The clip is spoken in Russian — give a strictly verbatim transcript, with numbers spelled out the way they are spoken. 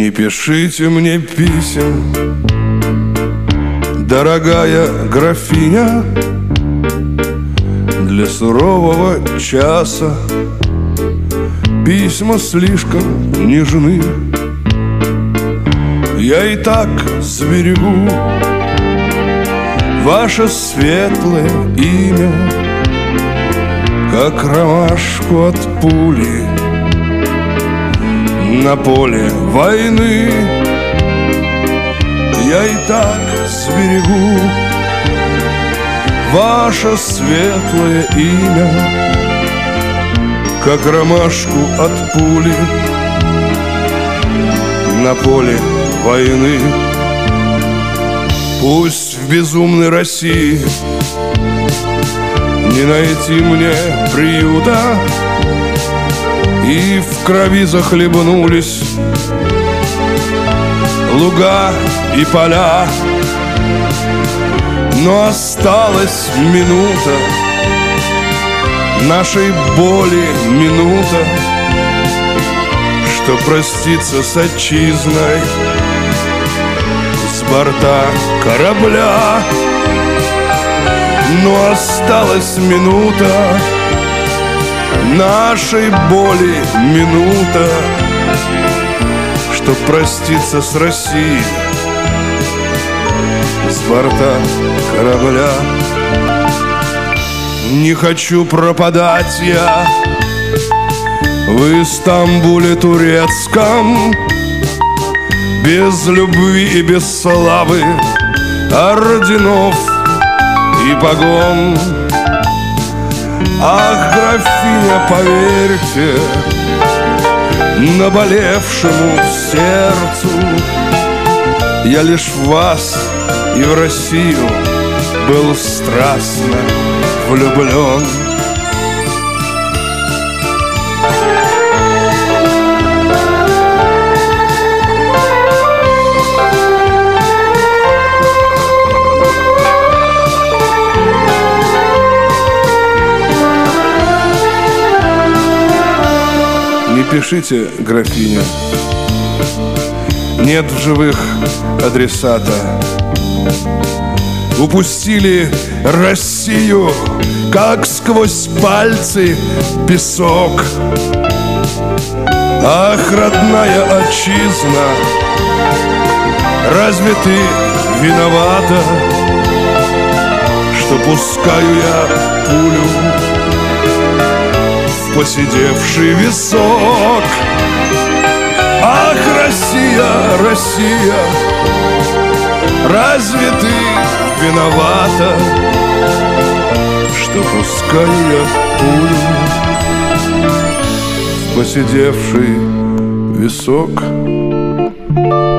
Не пишите мне писем, дорогая графиня, для сурового часа письма слишком нежны. Я и так сберегу ваше светлое имя, как ромашку от пули на поле войны. Я и так сберегу ваше светлое имя, как ромашку от пули на поле войны. Пусть в безумной России не найти мне приюта, и в крови захлебнулись луга и поля, но осталась минута нашей боли, минута, что проститься с отчизной с борта корабля. Но осталась минута нашей боли, минута, чтоб проститься с Россией с борта корабля. Не хочу пропадать я в Истамбуле турецком, без любви и без славы, орденов и погон. Ах, графиня, поверьте наболевшему сердцу, я лишь в вас и в Россию был страстно влюблен. Не пишите, графиня, нет в живых адресата. Упустили Россию, как сквозь пальцы песок. Ах, родная отчизна, разве ты виновата, что пускаю я пулю в поседевший висок? Ах, Россия, Россия, разве ты виновата, что пускаю я пулю в поседевший висок?